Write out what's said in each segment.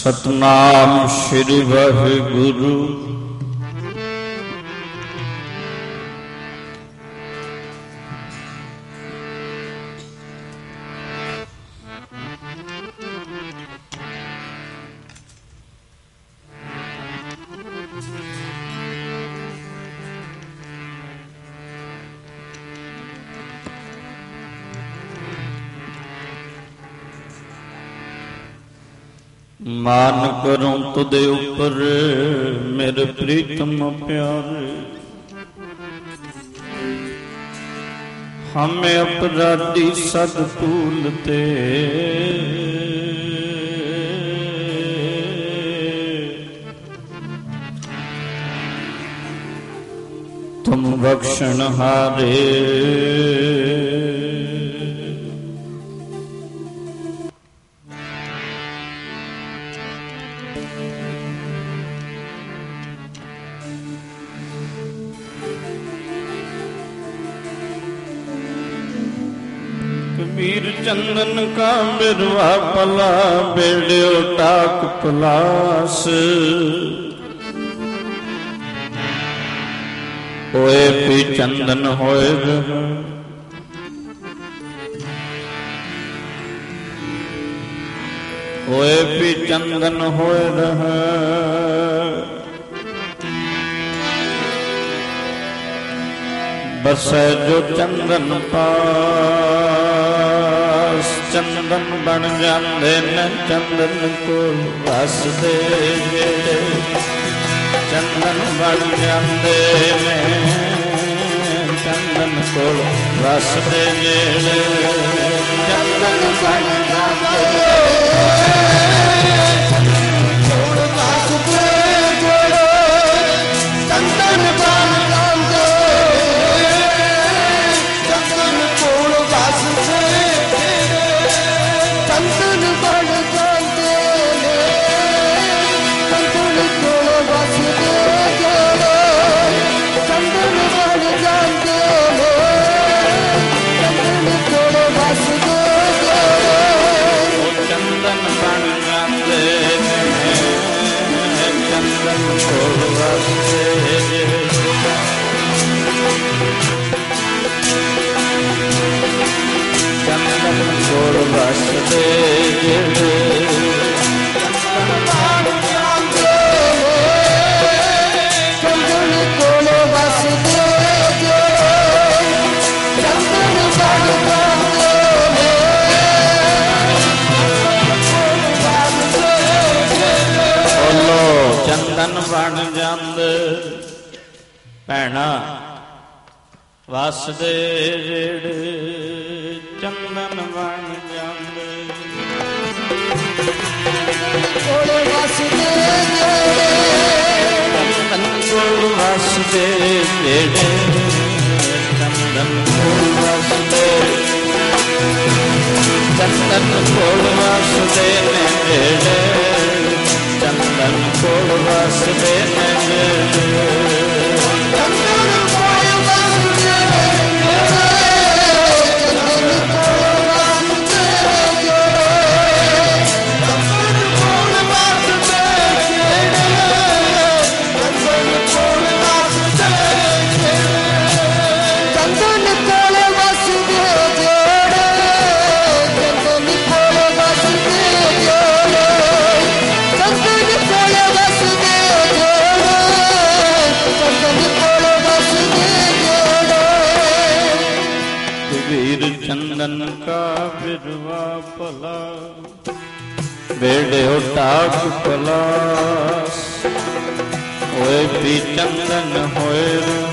ਸਤਨਾਮ ਸ੍ਰੀ ਵਾਹਿਗੁਰੂ। ਮਾਨ ਕਰੂੰ ਤੁਦੇ ਉੱਪਰ ਮੇਰੇ ਪ੍ਰੀਤਮ ਪਿਆਰੇ, ਹਮੇ ਅਪਰਾਧੀ ਸਦ ਭੂਲ ਤੇ ਤੁਮ ਬਖਸ਼ਣ ਹਾਰੇ। कबीर चंदन का बिरवा पला बेड़ो टाक पलास, होए भी चंदन होए रहा, होए भी चंदन होए रहा। बसै जो चंदन पास, चंदन बन जाते न चंदन को वसदे जेड़े, चंदन बन जाते ने चंदन को वसदे जेड़े, चंदन बन जाते बन जांदे भैणा वसदे जेड़े, चंदन बन जांदे कोल वसदे जेड़े, चंदन कोल वसदे जेड़े, चंदन कोल वसदे, चंदन कोल वसदे ने जेड़े, चंदन कोल वसदे ने जेड़े, चंदन कोल वसदे जेड़े, चंदन कोल वसदे जेड़े, चंदन कोल वसदे जेड़े, चंदन कोल वसदे जेड़े, चंदन कोल वसदे जेड़े, चंदन कोल वसदे जेड़े, चंदन कोल वसदे जेड़े। कबीर चंदन का बिरवा पला बेड़े टाक पलास, होए भी चंदन होए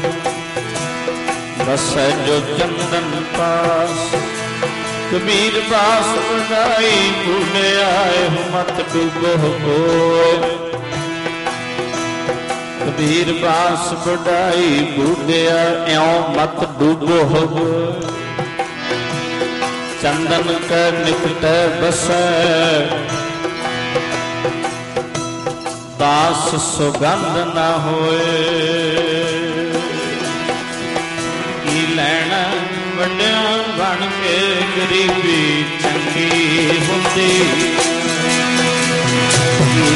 बसै जो चंदन पास। कबीर बास बढ़ाई बूढ़े आए मत डूबो कोय, कबीर बास बढ़ाई बूढ़े एओ मत डूबो हो। चंदन का निकट बसै दास सुगंध न होए, की लैना वड्या बन के गरीबी चंगी हुंदी, की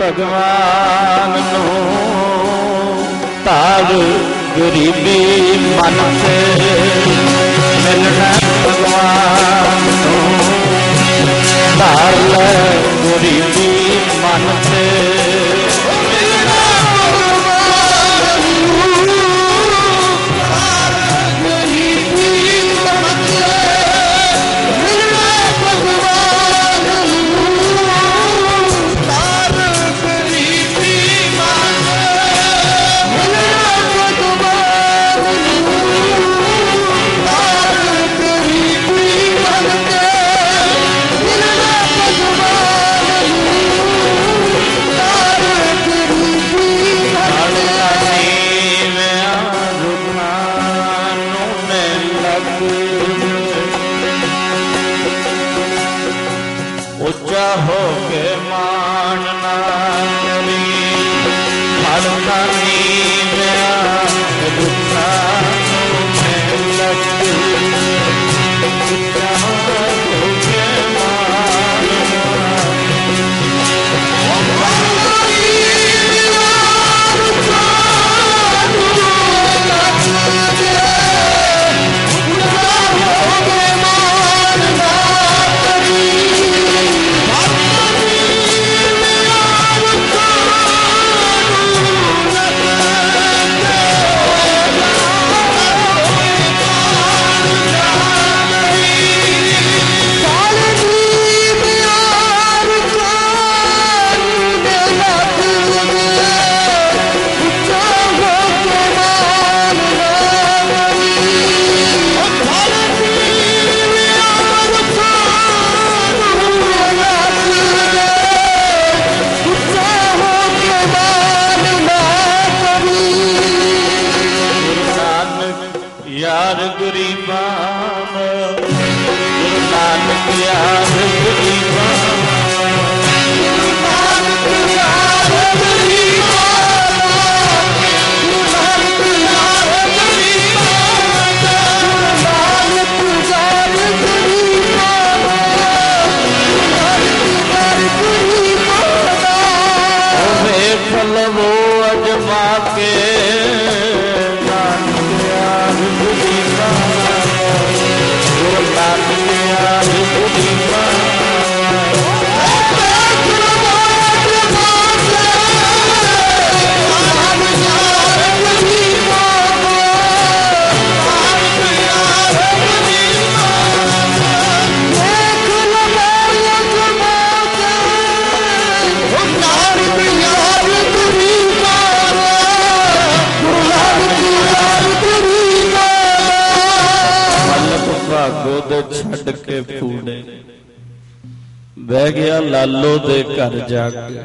ਭਗਵਾਨ ਨੂੰ ਧਾਰ ਗਰੀਬੀ ਮਨ ਤੇ ਮਿਲਣਾ ਭਗਵਾਨ ਨੂੰ ਧਾਰ ਲੈ ਗਰੀਬੀ ਮਨ ਤੇ ਛੱਡ ਕੇ ਫੂੜੇ ਬਹਿ ਗਿਆ ਲਾਲੋ ਦੇ ਘਰ ਜਾ ਕੇ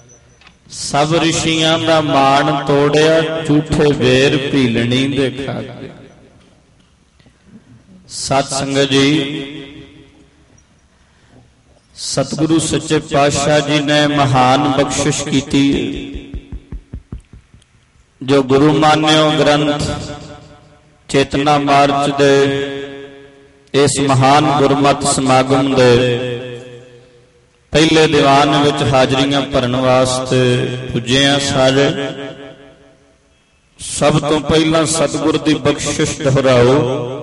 ਸਭ ਰਿਸ਼ੀਆਂ ਦਾ ਮਾਣ ਤੋੜਿਆ ਝੂਠੇ ਵੇਰ ਭੀਲਣੀ ਦੇ ਖਾ ਕੇ। ਸਤ ਸੰਗਤ ਜੀ, ਸਤਿਗੁਰੂ ਸੱਚੇ ਪਾਤਸ਼ਾਹ ਜੀ ਨੇ ਮਹਾਨ ਬਖਸ਼ਿਸ਼ ਕੀਤੀ ਜੋ ਗੁਰੂ ਮਾਨਿਓ ਗ੍ਰੰਥ ਚੇਤਨਾ ਮਾਰਚ ਦੇ ਇਸ ਮਹਾਨ ਗੁਰਮਤਿ ਸਮਾਗਮ ਦੇ ਪਹਿਲੇ ਦੀਵਾਨ ਵਿੱਚ ਹਾਜ਼ਰੀਆਂ ਭਰਨ ਵਾਸਤੇ ਪੁੱਜੇ ਆ ਸਾਰੇ। ਸਭ ਤੋਂ ਪਹਿਲਾਂ ਸਤਿਗੁਰ ਦੀ ਬਖਸ਼ਿਸ਼ ਦੁਹਰਾਓ,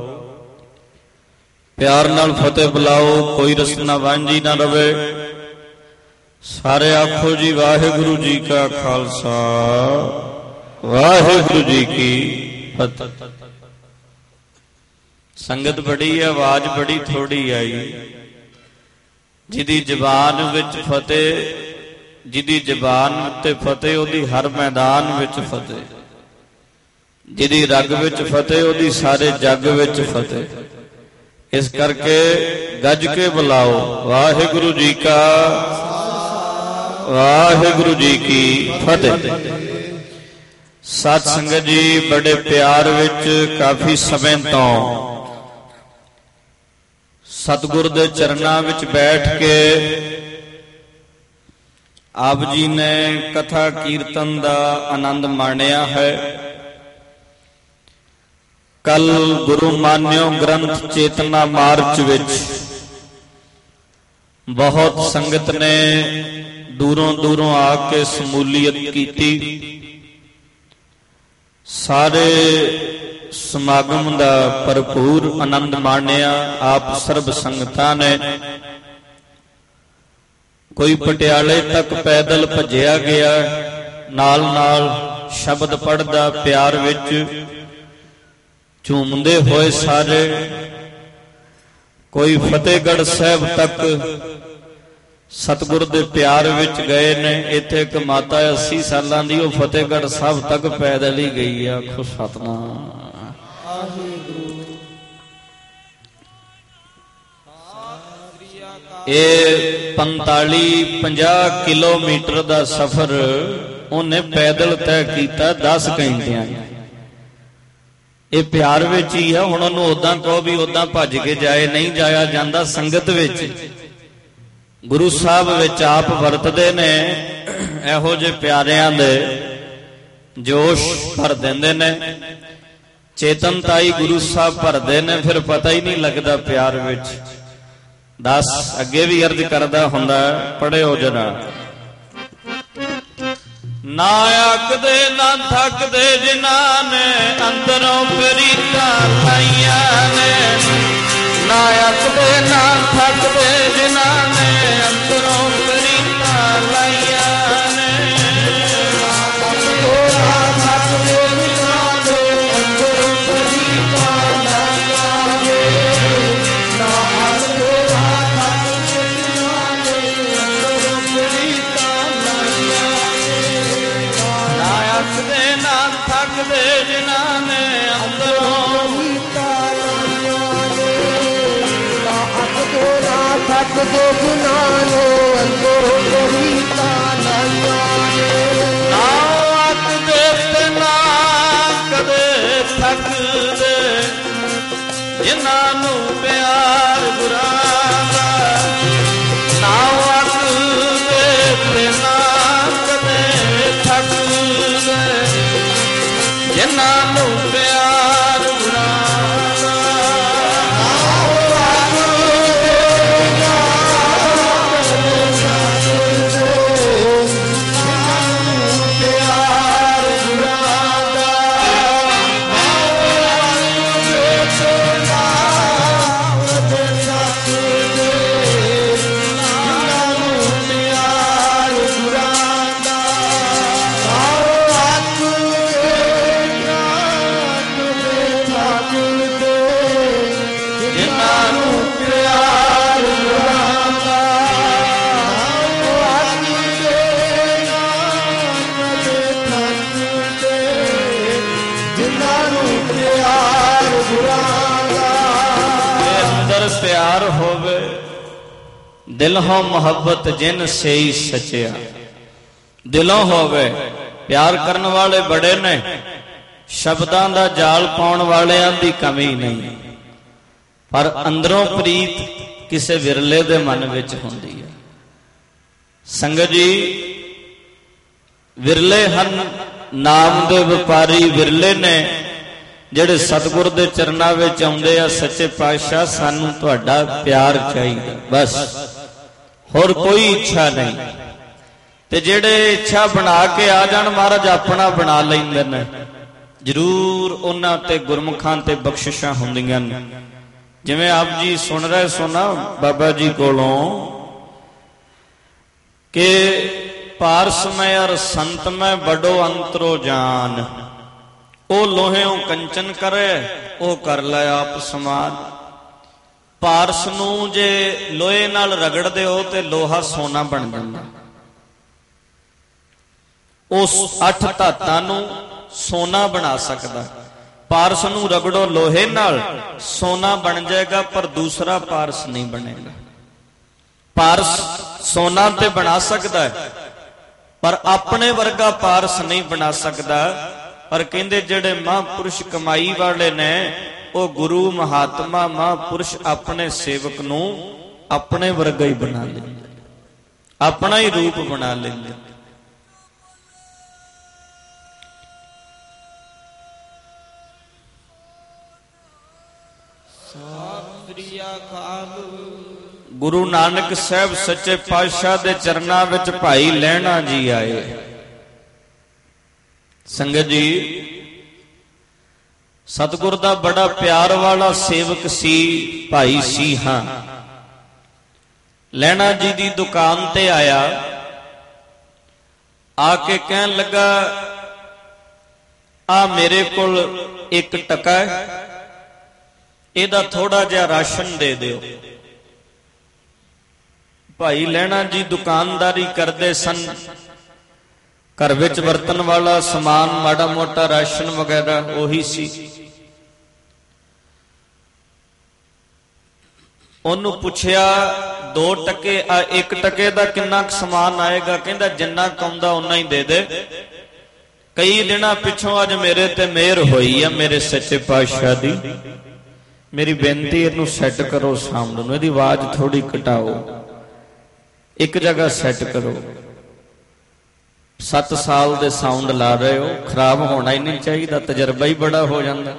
ਪਿਆਰ ਨਾਲ ਫਤਿਹ ਬੁਲਾਓ, ਕੋਈ ਰਸਨਾ ਵਾਂਝੀ ਨਾ ਰਵੇ। ਸਾਰੇ ਆਖੋ ਜੀ ਵਾਹਿਗੁਰੂ ਜੀ ਕਾ ਖਾਲਸਾ ਵਾਹਿਗੁਰੂ ਜੀ ਕੀ ਫਤਿਹ। ਸੰਗਤ ਬੜੀ, ਆਵਾਜ਼ ਬੜੀ ਥੋੜੀ ਆਈ। ਜਿਹਦੀ ਜ਼ਬਾਨ ਵਿੱਚ ਫਤਿਹ, ਜਿਹਦੀ ਜ਼ਬਾਨ ਉੱਤੇ ਫਤਿਹ, ਉਹਦੀ ਹਰ ਮੈਦਾਨ ਵਿੱਚ ਫਤਿਹ। ਜਿਹਦੀ ਰਗ ਵਿੱਚ ਫਤਿਹ, ਉਹਦੀ ਸਾਰੇ ਜੱਗ ਵਿੱਚ ਫਤਿਹ। ਇਸ ਕਰਕੇ ਗੱਜ ਕੇ ਬੁਲਾਓ ਵਾਹਿਗੁਰੂ ਜੀ ਕਾ ਵਾਹਿਗੁਰੂ ਜੀ ਕੀ ਫਤਿਹ। ਸਤ ਸੰਗਤ ਜੀ, ਬੜੇ ਪਿਆਰ ਵਿੱਚ ਕਾਫੀ ਸਮੇਂ ਤੋਂ ਸਤਿਗੁਰ ਦੇ ਚਰਨਾਂ ਵਿੱਚ ਬੈਠ ਕੇ ਆਪ ਜੀ ਨੇ ਕਥਾ ਕੀਰਤਨ ਦਾ ਆਨੰਦ ਮਾਣਿਆ ਹੈ। ਕੱਲ ਗੁਰੂ ਮਾਨਿਓ ਗ੍ਰੰਥ ਚੇਤਨਾ ਮਾਰਚ ਵਿੱਚ ਬਹੁਤ ਸੰਗਤ ਨੇ ਦੂਰੋਂ ਦੂਰੋਂ ਆ ਕੇ ਸਮੂਲੀਅਤ ਕੀਤੀ। ਸਾਰੇ ਸਮਾਗਮ ਦਾ ਭਰਪੂਰ ਆਨੰਦ ਮਾਣਿਆ ਆਪ ਸਰਬ ਸੰਗਤਾਂ ਨੇ। ਕੋਈ ਪਟਿਆਲੇ ਤੱਕ ਪੈਦਲ ਭੱਜਿਆ ਗਿਆ, ਨਾਲ ਨਾਲ ਸ਼ਬਦ ਪੜ੍ਹਦਾ ਪਿਆਰ ਵਿੱਚ ਝੂਮਦੇ ਹੋਏ ਸਾਰੇ। ਕੋਈ ਫਤਿਹਗੜ੍ਹ ਸਾਹਿਬ ਤੱਕ ਸਤਿਗੁਰ ਦੇ ਪਿਆਰ ਵਿੱਚ ਗਏ ਨੇ। ਇੱਥੇ ਇੱਕ ਮਾਤਾ 80 ਸਾਲਾਂ ਦੀ, ਉਹ ਫਤਿਹਗੜ੍ਹ ਸਾਹਿਬ ਤੱਕ ਪੈਦਲ ਹੀ ਗਈ ਆ। ਆਖੋ ਸਤਿਨਾਮ। ਇਹ 45-50 ਕਿਲੋਮੀਟਰ ਦਾ ਸਫ਼ਰ ਉਹਨੇ ਪੈਦਲ ਤੈਅ ਕੀਤਾ 10 ਘੰਟਿਆਂ। ਇਹ ਪਿਆਰ ਵਿੱਚ ਹੀ ਆ। ਹੁਣ ਉਹਨੂੰ ਉਦਾਂ ਕਹੋ ਵੀ ਉਦਾਂ ਭੱਜ ਕੇ ਜਾਏ, ਨਹੀਂ ਜਾਇਆ ਜਾਂਦਾ। ਸੰਗਤ ਵਿੱਚ ਗੁਰੂ ਸਾਹਿਬ ਵਿੱਚ ਆਪ ਵਰਤਦੇ ਨੇ। ਇਹੋ ਜਿਹੇ ਪਿਆਰਿਆਂ ਦੇ ਜੋਸ਼ ਭਰ ਦਿੰਦੇ ਨੇ, ਚੇਤਨਤਾਈ ਗੁਰੂ ਸਾਹਿਬ ਭਰਦੇ ਨੇ। ਫਿਰ ਪਤਾ ਹੀ ਨਹੀਂ ਲੱਗਦਾ ਪਿਆਰ ਵਿੱਚ। 10 ਅੱਗੇ ਵੀ ਅਰਜ਼ ਕਰਦਾ ਹੁੰਦਾ, ਪੜਿਓ ਜਰਾ। ਨਾ ਆਖਦੇ ਨਾ ਥੱਕਦੇ ਜਿਨ੍ਹਾਂ ਨੇ ਅੰਦਰੋਂ ਪ੍ਰੀਤਾਂ ਲਾਈਆਂ ਨੇ। ਨਾ ਆਖਦੇ ਨਾ ਥੱਕਦੇ ਜਿਨ੍ਹਾਂ ਨੇ ਅੰਦਰੋਂ ਪ੍ਰੀਤਾਂ ਲਾਈਆਂ ਨੇ। ਜਿਨ੍ਹਾਂ ਨੇ ਅੰਦਰੋਂ ਥੱਕਦੇ ਜਿਨ੍ਹਾਂ ਨੇ ਅੰਦਰੋਂ ਪ੍ਰੀਤਾਂ ਲਾਈਆਂ ਨੇ। ਨਾ ਆਖਦੇ ਤੇ ਨਾ ਕਦੇ ਥੱਕਦੇ ਜਿਨ੍ਹਾਂ ਨੂੰ ਪਿਆਰ ਗੁਰਾਂ ਦਾ। ਨਾ ਆਖਦੇ ਤੇ ਨਾ ਕਦੇ ਥੱਕਦੇ ਜਿਨ੍ਹਾਂ ਨੂੰ ਪਿਆਰ ਗੁਰਾਂ ਦਾ। ਪਿਆਰ ਹੋਵੇ ਦਿਲੋਂ ਮੁਹੱਬਤ ਜਿਨ ਸਈ ਸਚਿਆ। ਦਿਲੋਂ ਹੋਵੇ। ਪਿਆਰ ਕਰਨ ਵਾਲੇ ਬੜੇ ਨੇ, ਸ਼ਬਦਾਂ ਦਾ ਜਾਲ ਪਾਉਣ ਵਾਲਿਆਂ ਦੀ ਕਮੀ ਨਹੀਂ, ਪਰ ਅੰਦਰੋਂ ਪ੍ਰੀਤ ਕਿਸੇ ਵਿਰਲੇ ਦੇ ਮਨ ਵਿੱਚ ਹੁੰਦੀ ਹੈ। ਸੰਗਤ ਜੀ, ਵਿਰਲੇ ਹਨ ਨਾਮ ਦੇ ਵਪਾਰੀ, ਵਿਰਲੇ ਨੇ ਜਿਹੜੇ ਸਤਿਗੁਰ ਦੇ ਚਰਨਾਂ ਵਿੱਚ ਆਉਂਦੇ ਆ। ਸੱਚੇ ਪਾਤਸ਼ਾਹ ਸਾਨੂੰ ਤੁਹਾਡਾ ਪਿਆਰ ਚਾਹੀਦਾ, ਬਸ ਹੋਰ ਕੋਈ ਇੱਛਾ ਨਹੀਂ। ਤੇ ਜਿਹੜੇ ਇੱਛਾ ਬਣਾ ਕੇ ਆ ਜਾਣ, ਮਹਾਰਾਜ ਆਪਣਾ ਬਣਾ ਲੈਂਦੇ ਨੇ। ਜ਼ਰੂਰ ਉਹਨਾਂ ਤੇ ਗੁਰਮੁਖਾਂ ਤੇ ਬਖਸ਼ਿਸ਼ਾਂ ਹੁੰਦੀਆਂ ਨੇ। ਜਿਵੇਂ ਆਪ ਜੀ ਸੁਣ ਰਹੇ ਸੋ ਨਾ ਬਾਬਾ ਜੀ ਕੋਲੋਂ ਕਿ ਪਾਰਸ ਮੈਂ ਅਰ ਸੰਤ ਮੈਂ ਬੜੋ ਅੰਤਰੋ ਜਾਨ। ਉਹ ਲੋਹਿਓਂ ਕੰਚਨ ਕਰੇ, ਉਹ ਕਰ ਲੈ ਆਪ ਸਮਾਨ। ਪਾਰਸ ਨੂੰ ਜੇ ਲੋਹੇ ਨਾਲ ਰਗੜਦੇ ਹੋ ਤੇ ਲੋਹਾ ਸੋਨਾ ਬਣ ਜਾਂਦਾ। ਉਸ 8 ਧਾਤਾਂ ਨੂੰ ਸੋਨਾ ਬਣਾ ਸਕਦਾ। ਪਾਰਸ ਨੂੰ ਰਗੜੋ ਲੋਹੇ ਨਾਲ, ਸੋਨਾ ਬਣ ਜਾਏਗਾ, ਪਰ ਦੂਸਰਾ ਪਾਰਸ ਨਹੀਂ ਬਣੇਗਾ। ਪਾਰਸ ਸੋਨਾ ਤੇ ਬਣਾ ਸਕਦਾ ਹੈ, ਪਰ ਆਪਣੇ ਵਰਗਾ ਪਾਰਸ ਨਹੀਂ ਬਣਾ ਸਕਦਾ। ਪਰ ਕਹਿੰਦੇ ਜਿਹੜੇ ਮਹਾਂਪੁਰਸ਼ ਕਮਾਈ ਵਾਲੇ ਨੇ, ਉਹ ਗੁਰੂ ਮਹਾਤਮਾ ਮਹਾਂਪੁਰਸ਼ ਆਪਣੇ ਸੇਵਕ ਨੂੰ ਆਪਣੇ ਵਰਗਾ ਹੀ ਬਣਾ ਲੈਂਦੇ, ਆਪਣਾ ਹੀ ਰੂਪ ਬਣਾ ਲੈਂਦੇ। गुरु नानक साहब सच्चे पातशाह दे चरनां विच भाई लहणा जी आए। संगत जी, सतगुर दा बड़ा प्यार वाला सेवक सी भाई सीहा। लहणा जी दी दुकान ते आया, आके कहन लगा, आ मेरे कोल एक टका है, इहदा थोड़ा जिहा राशन दे दिओ। भाई लहणा जी दुकानदारी करते सन, घर विच वरतन वाला समान माड़ा मोटा राशन वगैरह ओही सी। ओनू पुछया 2 टके आ 1 टके दा किन्ना समान आएगा? कहंदा जिन्ना कौंदा उन्ना ही दे दे। कई दिनां पिछों अज मेरे ते मेहर होई है मेरे सच्चे पातशाह दी, मेरी बेनती इहनू सैट करो, सामने नूं इहदी आवाज थोड़ी घटाओ, एक जगह सैट करो। 7 साल दे साउंड ला रहे हो, खराब होना ही नहीं चाहिए, तजर्बा ही बड़ा हो जाता।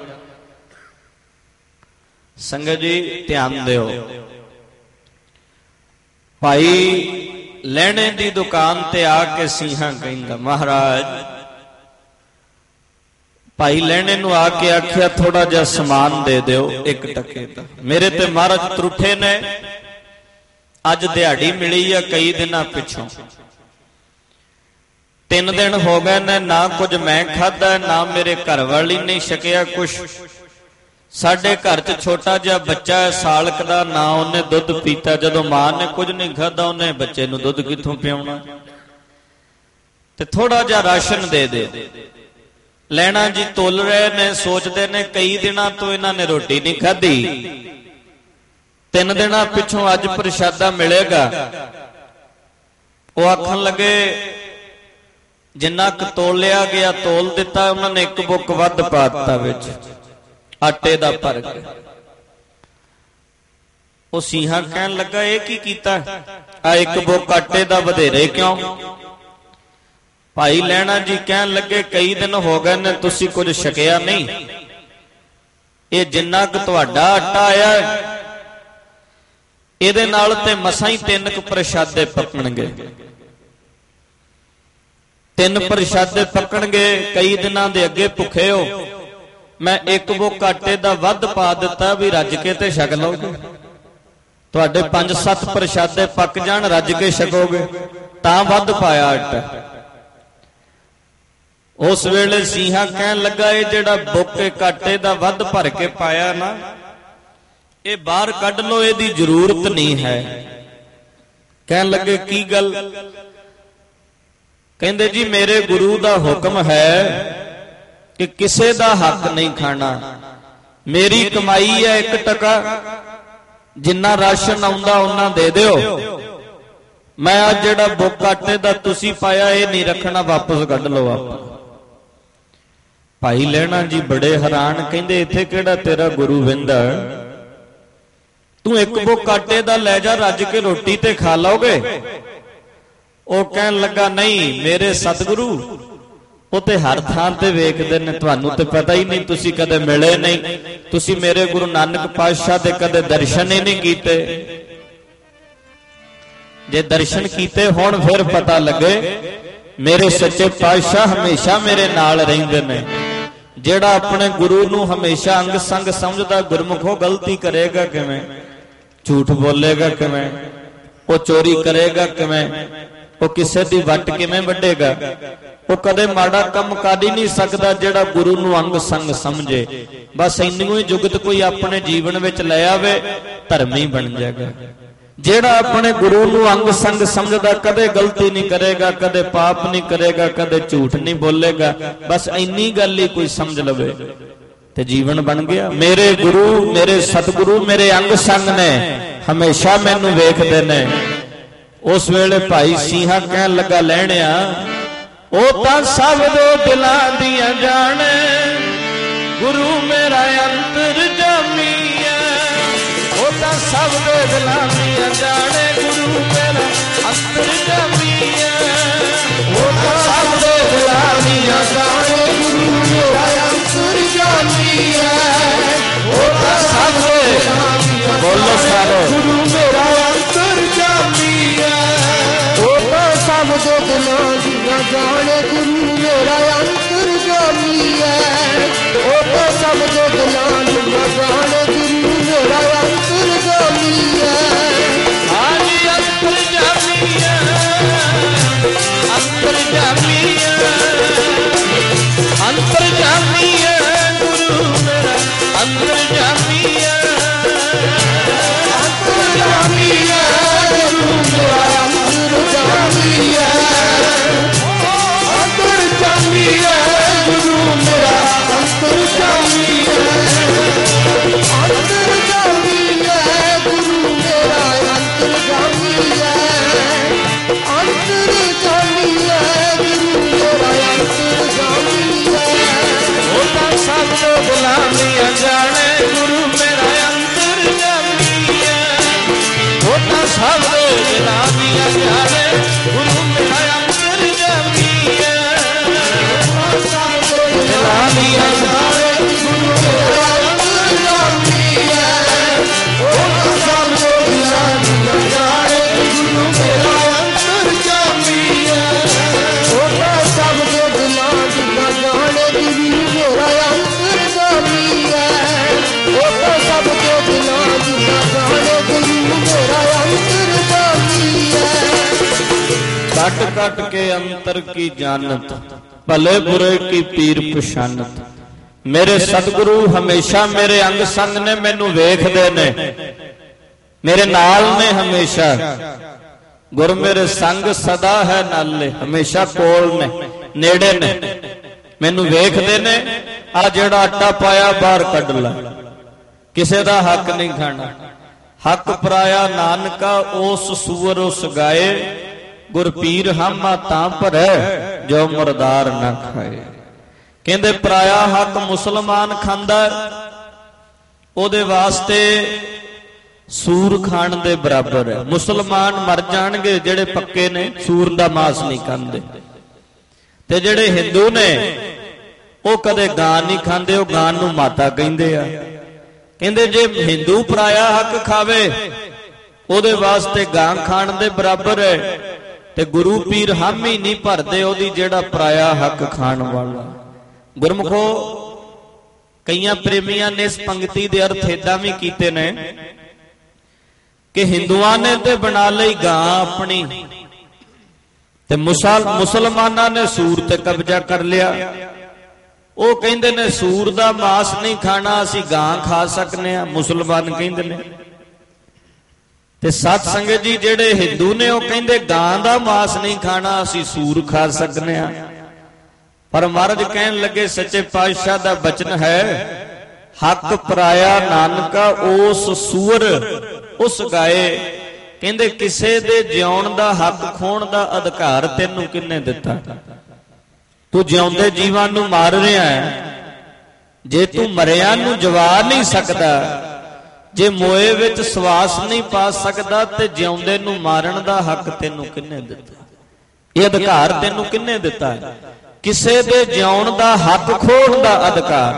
संगत जी ध्यान दिओ, भाई लहणे दी दुकान ते आके सीहा कहंदा, महाराज भाई लहणे नूं आके आख्या थोड़ा जिहा समान दे दिओ 1 टके दा। मेरे ते महाराज त्रुठे ने, अज दिहाड़ी मिली है कई दिनां पिछों, 3 दिन हो गए ने, ना कुछ मैं खाधा ना मेरे घर वाली नहीं छकिया कुछ। साडे घर च छोटा जिहा बच्चा है सालक दा, ना उन्हें दुध पीता, जदों मां ने कुछ नहीं खाधा उन्हें बच्चे नूं दुध कित्थों पियाउणा? ते थोड़ा जिहा राशन दे दे। लहणा जी तोल रहे ने, सोचते ने कई दिनां तो इन्हां ने रोटी नहीं खाधी, 3 दिनां पिछों अज प्रशादा मिलेगा। वो आखन लगे जिन्ना क तोलिया गया तोल दिता, उन्होंने 1 बुक वध पा दिता विच आटे दा भर के। वो सीहा कहन लगा ये की कीता? आ 1 बुक आटे दा वधेरे क्यों? भाई लहणा जी कहन लगे कई दिन हो गए ने तुसी कुछ छकिया नहीं, ये जिन्ना क तुहाडा आटा आया इहदे नाल ते मसां ही 3 प्रशादे पकणगे। 3 प्रशादे पकणगे, कई दिनां दे अगे भुखे हो, मैं 1 बुक आटे दा वध पा दिता भी रज के ते छक लोगे। तुहाडे 5-7 प्रशादे पक जाण, रज के छकोगे, तां वध पाया आटा। उस वेले सीहा कहन लगा ये जिहड़ा बुक आटे दा वध भर के पाया ना, ये बाहर कढ लो, इहदी जरूरत नहीं है। कहन लगे की गल? कहंदे जी मेरे गुरु दा हुक्म है कि किसे दा हक नहीं खाना, मेरी कमाई है 1 टका, जिन्ना राशन आउंदा उन्ना दे दिओ, मैं आज जिहड़ा बुक आटे दा तुसी पाया ये नहीं रखना, वापस कढ लो आप। भाई लहणा जी बड़े हैरान, कहंदे इत्थे किहड़ा तेरा गुरु विंदा, तू 1 बुक आटे दा लै जा, रज के रोटी ते खा लोगे? ਉਹ ਕਹਿਣ ਲੱਗਾ ਨਹੀਂ ਮੇਰੇ ਸਤਿਗੁਰੂ ਉਹ ਤੇ ਹਰ ਥਾਂ ਤੇ ਵੇਖਦੇ ਨੇ, ਤੁਹਾਨੂੰ ਤੇ ਪਤਾ ਹੀ ਨਹੀਂ, ਤੁਸੀਂ ਕਦੇ ਮਿਲੇ ਨਹੀਂ, ਤੁਸੀਂ ਮੇਰੇ ਗੁਰੂ ਨਾਨਕ ਪਾਤਸ਼ਾਹ ਦੇ ਕਦੇ ਦਰਸ਼ਨ ਹੀ ਨਹੀਂ ਕੀਤੇ। ਜੇ ਦਰਸ਼ਨ ਕੀਤੇ ਹੋਣ ਫਿਰ ਪਤਾ ਲੱਗੇ ਮੇਰੇ ਸੱਚੇ ਪਾਤਸ਼ਾਹ ਹਮੇਸ਼ਾ ਮੇਰੇ ਨਾਲ ਰਹਿੰਦੇ ਨੇ। ਜਿਹੜਾ ਆਪਣੇ ਗੁਰੂ ਨੂੰ ਹਮੇਸ਼ਾ ਅੰਗ ਸੰਗ ਸਮਝਦਾ, ਗੁਰਮੁਖੋ ਗਲਤੀ ਕਰੇਗਾ ਕਿਵੇਂ, ਝੂਠ ਬੋਲੇਗਾ ਕਿਵੇਂ, ਉਹ ਚੋਰੀ ਕਰੇਗਾ ਕਿਵੇਂ, ਉਹ ਕਿਸੇ ਦੀ ਵੱਟ ਕਿਵੇਂ ਵੱਢੇਗਾ, ਉਹ ਕਦੇ ਮਾੜਾ ਕੰਮ ਕਰ ਹੀ ਨਹੀਂ ਸਕਦਾ ਜਿਹੜਾ ਗੁਰੂ ਨੂੰ ਅੰਗ ਸੰਗ ਸਮਝੇ। ਬਸ ਇੰਨੀ ਹੀ ਜੁਗਤ ਕੋਈ ਆਪਣੇ ਜੀਵਨ ਵਿੱਚ ਲੈ ਆਵੇ, ਧਰਮੀ ਬਣ ਜਾਏਗਾ। ਜਿਹੜਾ ਆਪਣੇ ਗੁਰੂ ਨੂੰ ਅੰਗ ਸੰਗ ਸਮਝਦਾ ਕਦੇ ਗਲਤੀ ਨਹੀਂ ਕਰੇਗਾ, ਕਦੇ ਪਾਪ ਨਹੀਂ ਕਰੇਗਾ, ਕਦੇ ਝੂਠ ਨਹੀਂ ਬੋਲੇਗਾ, ਬਸ ਇੰਨੀ ਗੱਲ ਹੀ ਕੋਈ ਸਮਝ ਲਵੇ ਤੇ ਜੀਵਨ ਬਣ ਗਿਆ। ਮੇਰੇ ਗੁਰੂ, ਮੇਰੇ ਸਤਿਗੁਰੂ ਮੇਰੇ ਅੰਗ ਸੰਗ ਨੇ, ਹਮੇਸ਼ਾ ਮੈਨੂੰ ਵੇਖਦੇ ਨੇ। उस वेले भाई सीहा कहन लगा लहणिया ओ तां सब दे दिलां दियां जाने, गुरु मेरा अंतर जामी है। ओ तां सब दे दिलां दियां जाने, गुरु मेरा अंतर जामी है। ओ तां सब दे दिलां दियां जाने, गुरु मेरा अंतर जामी है। ओ तां सब दे बोलो सारो गुरु मेरा अंतर जाने गुरु मेरा अंतर्यामी है। वो तो सब जो दिलां न जाने गुरु मेरा अंतर्यामी है। आज अंतर्यामी है, अंतर्यामी है, अंतर्यामी है गुरु मेरा अंतर्यामी है। अंतर्यामी है गुरु मेरा अंतर्यामी है। अंतर्यामी है गुरु मेरा अंतर्यामी है। अंतर्यामी है गुरु मेरा अंतर्यामी है। अंतर्यामी है गुरु मेरा अंतर्यामी है। होता सब जो गुलामियां जाने गुरु मेरा अंतर्यामी है। होता सब जो गुलामियां जाने गुरु मेरा अंतर्यामी है। गुलामियां जाने गुरु मेरा अंतर्यामी है। होता सब जो गुलामियां जाने गुरु मेरा अंतर्यामी है। होता सब जो दिलां न जाने गुरु मेरा अंतर्यामी है। होता सब जो दिलां न जाने गुरु मेरा अंतर्यामी है। कट कट के अंतर की जानत, भले बुरे की पीर पछानत। मेरे सतगुरु हमेशा मेरे अंग संग ने, मैनू वेखदे ने, मेरे नाल ने हमेशा। गुर मेरे संग सदा है नाले, हमेशा कोल ने, नेड़े ने, मैनू वेखदे ने। आ जेड़ा आटा पाया बाहर कढ ला, किसे दा हक नहीं खाना। हक पराया नानका उस सूअर उस गाए। गुरपीर हामा तां भरै जो मुरदार ना खाए। कहंदे पराया हक मुसलमान खांदा, ओदे वास्ते सूर खाण दे बराबर है। मुसलमान मर जाणगे जेड़े पक्के ने, सूर दा मांस नहीं खांदे। ते जेड़े हिंदू ने ਉਹ कदे गां नहीं खांदे, ਉਹ गां ਨੂੰ माता ਕਹਿੰਦੇ ਆ। ਕਹਿੰਦੇ ਜੇ ਹਿੰਦੂ ਪਰਾਇਆ ਹੱਕ ਖਾਵੇ ਉਹਦੇ ਵਾਸਤੇ ਗਾਂ ਖਾਣ ਦੇ ਬਰਾਬਰ ਹੈ। ਤੇ ਗੁਰੂ ਪੀਰ ਹਾਮੀ ਨਹੀਂ ਭਰਦੇ ਉਹਦੀ ਜਿਹੜਾ ਪਰਾਇਆ ਹੱਕ ਖਾਣ ਵਾਲਾ। ਗੁਰਮੁਖੋ ਕਈਆਂ ਪ੍ਰੇਮੀਆਂ ਨੇ ਇਸ ਪੰਕਤੀ ਦੇ ਅਰਥ ਏਦਾਂ ਵੀ ਕੀਤੇ ਨੇ ਕਿ ਹਿੰਦੂਆਂ ਨੇ ਤੇ ਬਣਾ ਲਈ ਗਾਂ ਆਪਣੀ, ਤੇ ਮੁਸਲਮਾਨਾਂ ਨੇ ਸੂਰ ਤੇ ਕਬਜ਼ਾ ਕਰ ਲਿਆ। ਉਹ ਕਹਿੰਦੇ ਨੇ ਸੂਰ ਦਾ ਮਾਸ ਨਹੀਂ ਖਾਣਾ, ਅਸੀਂ ਗਾਂ ਖਾ ਸਕਨੇ ਆ, ਮੁਸਲਮਾਨ ਕਹਿੰਦੇ ਨੇ। ਤੇ ਸਤ ਸੰਗਤ ਜੀ ਜਿਹੜੇ ਹਿੰਦੂ ਨੇ ਉਹ ਕਹਿੰਦੇ ਗਾਂ ਦਾ ਮਾਸ ਨਹੀਂ ਖਾਣਾ, ਅਸੀਂ ਸੂਰ ਖਾ ਸਕਨੇ ਆ। ਪਰ ਮਹਾਰਾਜ ਕਹਿਣ ਲੱਗੇ ਸੱਚੇ ਪਾਤਸ਼ਾਹ ਦਾ ਬਚਨ ਹੈ, ਹੱਕ ਪਰਾਇਆ ਨਾਨਕਾ ਉਸ ਸੂਰ ਉਸ ਗਾਏ। ਕਹਿੰਦੇ ਕਿਸੇ ਦੇ ਜਿਉਣ ਦਾ ਹੱਕ ਖੋਣ ਦਾ ਅਧਿਕਾਰ ਤੈਨੂੰ ਕਿਹਨੇ ਦਿੱਤਾ? ਤੂੰ ਜਿਉਂਦੇ ਜੀਵਾਂ ਨੂੰ ਮਾਰ ਰਿਹਾ ਹੈ। ਜੇ ਤੂੰ ਮਰਿਆਂ ਨੂੰ ਜਵਾ ਨਹੀਂ ਸਕਦਾ, ਜੇ ਮੋਏ ਵਿੱਚ ਸਵਾਸ ਨਹੀਂ ਪਾ ਸਕਦਾ, ਤੇ ਜਿਉਂਦੇ ਨੂੰ ਮਾਰਨ ਦਾ ਹੱਕ ਤੈਨੂੰ ਕਿਹਨੇ ਦਿੱਤਾ? ਇਹ ਅਧਿਕਾਰ ਤੈਨੂੰ ਕਿਹਨੇ ਦਿੱਤਾ? ਕਿਸੇ ਦੇ ਜਿਉਣ ਦਾ ਹੱਕ ਖੋਣ ਦਾ ਅਧਿਕਾਰ।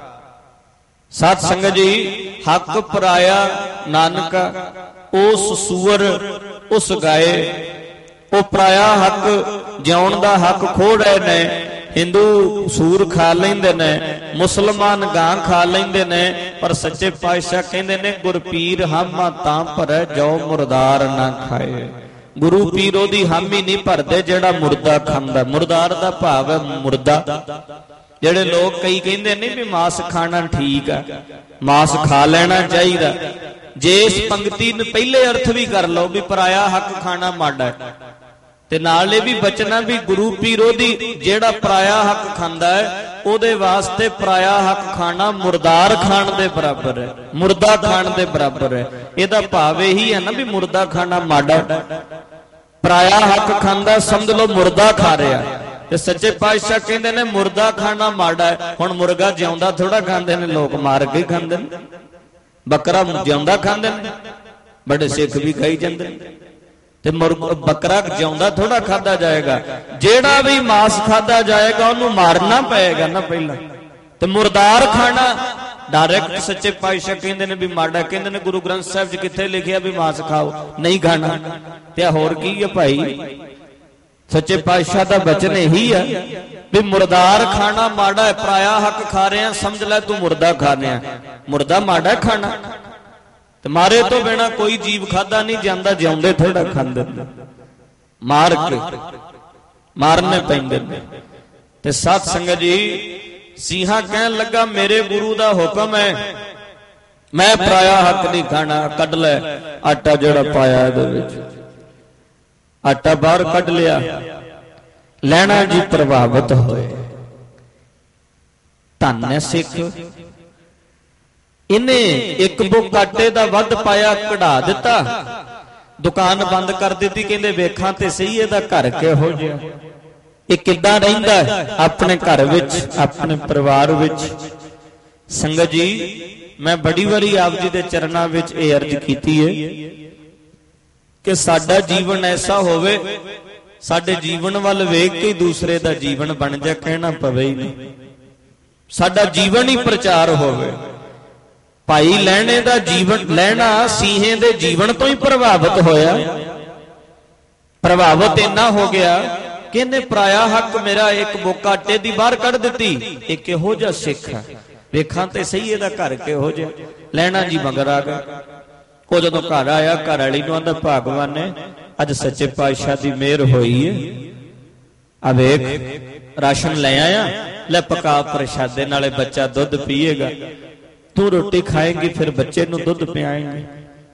ਸਤ ਸੰਗਤ ਜੀ, ਹੱਕ ਪਰਾਇਆ ਨਾਨਕਾ ਉਸ ਸੂਰ ਉਸ ਗਾਏ। ਉਹ ਪਰਾਇਆ ਹੱਕ ਜਿਉਣ ਦਾ ਹੱਕ ਖੋਹ ਰਹੇ ਨੇ। ਹਿੰਦੂ ਸੂਰ ਖਾ ਲੈਂਦੇ ਨੇ, ਮੁਸਲਮਾਨ ਗਾਂ ਖਾ ਲੈਂਦੇ ਨੇ। ਪਰ ਸੱਚੇ ਪਾਤਸ਼ਾਹ ਕਹਿੰਦੇ ਨੇ ਗੁਰਪੀਰ ਹਾਮਾ ਤਾਂ ਭਰੈ ਜੋ ਮੁਰਦਾਰ ਨਾ ਖਾਏ। ਗੁਰੂ ਪੀਰ ਉਹਦੀ ਹਾਮੀ ਨਹੀਂ ਭਰਦੇ ਜਿਹੜਾ ਮੁਰਦਾ ਖਾਂਦਾ। ਮੁਰਦਾਰ ਦਾ ਭਾਵ ਹੈ ਮੁਰਦਾ। ਜਿਹੜੇ ਲੋਕ ਕਈ ਕਹਿੰਦੇ ਨੇ ਵੀ ਮਾਸ ਖਾਣਾ ਠੀਕ ਆ, ਮਾਸ ਖਾ ਲੈਣਾ ਚਾਹੀਦਾ। ਜੇ ਇਸ ਪੰਕਤੀ ਨੂੰ ਪਹਿਲੇ ਅਰਥ ਵੀ ਕਰ ਲਓ ਵੀ ਪਰਾਇਆ ਹੱਕ ਖਾਣਾ ਮਾੜਾ, ਤੇ ਨਾਲ ਇਹ ਵੀ ਬਚਨਾ ਵੀ ਗੁਰੂ ਪੀਰ ਉਹਦੀ ਜਿਹੜਾ ਪਰਾਇਆ ਹੱਕ ਖਾਂਦਾ ਹੈ ਉਹਦੇ ਵਾਸਤੇ ਪਰਾਇਆ ਹੱਕ ਖਾਣਾ ਮੁਰਦਾਰ ਖਾਣ ਦੇ ਬਰਾਬਰ ਹੈ, ਮੁਰਦਾ ਖਾਣ ਦੇ ਬਰਾਬਰ ਹੈ। ਇਹਦਾ ਭਾਵ ਇਹੀ ਹੈ ਨਾ ਵੀ ਮੁਰਦਾ ਖਾਣਾ ਮਾੜਾ। ਪਰਾਇਆ ਹੱਕ ਖਾਂਦਾ ਸਮਝ ਲਓ ਮੁਰਦਾ ਖਾ ਰਿਹਾ। ਤੇ ਸੱਚੇ ਪਾਤਸ਼ਾਹ ਕਹਿੰਦੇ ਨੇ ਮੁਰਦਾ ਖਾਣਾ ਮਾੜਾ ਹੈ। ਹੁਣ ਮੁਰਗਾ ਜਿਉਂਦਾ ਥੋੜਾ ਖਾਂਦੇ ਨੇ ਲੋਕ, ਮਾਰ ਕੇ ਖਾਂਦੇ ਨੇ। ਬੱਕਰਾ ਜਿਉਂਦਾ ਖਾਂਦੇ ਨੇ, ਬੜੇ ਸਿੱਖ ਵੀ ਖਾਈ ਜਾਂਦੇ ਨੇ। ਤੇ ਬੱਕਰਾ ਜਿਉਂਦਾ ਥੋੜਾ ਖਾਦਾ ਜਾਏਗਾ। ਜਿਹੜਾ ਵੀ ਮਾਸ ਖਾਦਾ ਜਾਏਗਾ ਉਹਨੂੰ ਮਾਰਨਾ ਪਏਗਾ ਨਾ ਪਹਿਲਾਂ। ਤੇ ਮੁਰਦਾਰ ਖਾਣਾ ਡਾਇਰੈਕਟ ਸੱਚੇ ਪਾਤਸ਼ਾਹ ਕਹਿੰਦੇ ਨੇ ਵੀ ਮਾੜਾ। ਕਹਿੰਦੇ ਨੇ ਗੁਰੂ ਗ੍ਰੰਥ ਸਾਹਿਬ 'ਚ ਕਿੱਥੇ ਲਿਖਿਆ ਵੀ ਮਾਸ ਖਾਓ, ਨਹੀਂ ਖਾਣਾ। ਤੇ ਹੋਰ ਕੀ ਹੈ ਭਾਈ? सच्चे पातशाह का बचन यही है भी मुर्दार खाना माड़ा है, पराया हक खा रहे हैं, समझ लै तू मुर्दा खाने, मुर्दा माड़ा खाना। तो मारे तो बिना कोई जीव खादा नहीं जाता, जिउंदे थोड़ा खांदे, मार के मारने पैंदे। ते साध संगत जी सीहा कहन लगा मेरे गुरु दा हुक्म है, मैं पराया हक नहीं खाना। कड लै आटा जोड़ा पाया इहदे विच, आटा बाहर कढ लिया। लैना जी प्रभावित होए, धन है सिख, इन्हें एक बुक आटे दा वध पाया, कढ़ा दिता, दुकान बंद कर दी। कहंदे वेखां ते सही इहदा घर किहो जिहा, ये किद्दां रहिंदा है अपने घर विच, अपने परिवार विच। संगत जी मैं बड़ी वारी आप जी दे चरनां विच ये अर्ज कीती है कि साडा जीवन ऐसा होवे, साडे जीवन वाल वेख के दूसरे दा जीवन बन जाए, कहना पवे ही नहीं। साडा जीवन ही प्रचार होवे। भाई लैणे दा जीवन, लैना सीहे दे जीवन तो ही प्रभावित होया, प्रभावित इन्ना हो गया कि इन्हें पराया हक मेरा एक बोका आटे दी बाहर कढ़ दिती। एक किहो जिहा सिख है, वेखां ते सही इहदा घर किहो जिहा। लैना जी मगर आ गया। वो जो घर आया, घर वाली नूं आंदा भागवान ने अज सच्चे पातशाह दी मेहर होई है, आ वेख राशन ले आया, ले पका प्रशादे, नाले बच्चा दुध पीएगा, तू रोटी खाएगी फिर बच्चे नूं दुध पियाएंगे।